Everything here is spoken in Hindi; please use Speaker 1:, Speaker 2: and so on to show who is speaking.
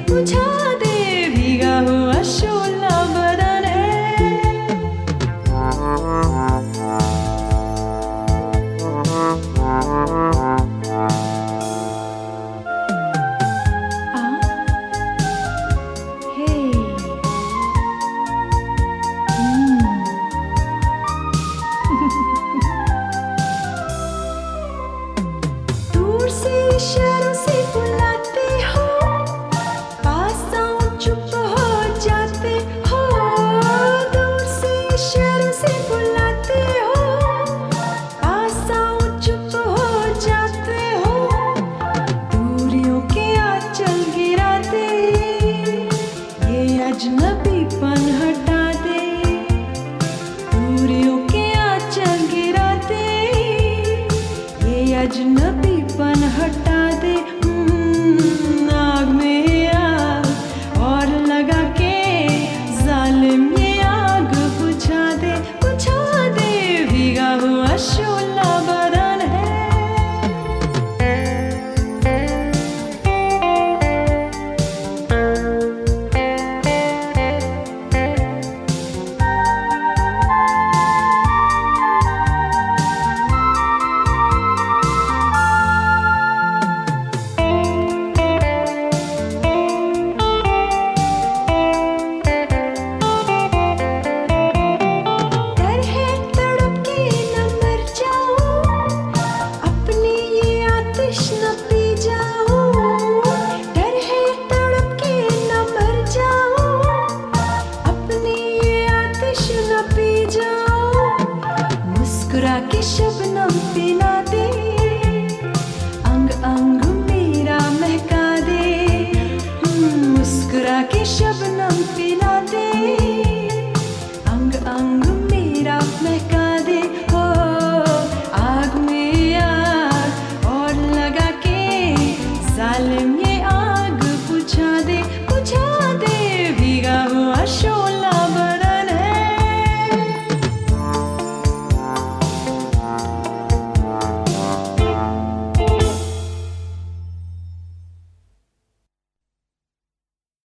Speaker 1: बुझा दे भीगा हुआ शोला बदन है। दूर से इशारों से बुलाते हो, पास आऊं चुप हो जाते हो। दूर से इशारों से बुलाते हो, पास आऊं चुप हो जाते हो। दूरियों के आंचल गिरा दे, ये अजनबीपन हटा दे। दूरियों के आंचल गिरा दे, ये अजनबीपन हटा दे। आग में आग और लगा के जालिम ये आग बुझा दे भीगा हुआ शोला बदन है। डर है तड़प के न मर जाऊं, अपनी ये आतिश न पी जाऊं। डर है तड़प के न मर जाऊं, अपनी ये आतिश न पी जाऊं। मुस्कुरा के शबनम पिला दे, अंग अंग मेरा महका दे। मुस्कुरा के शबनम पिला दे, अंग अंग मेरा महका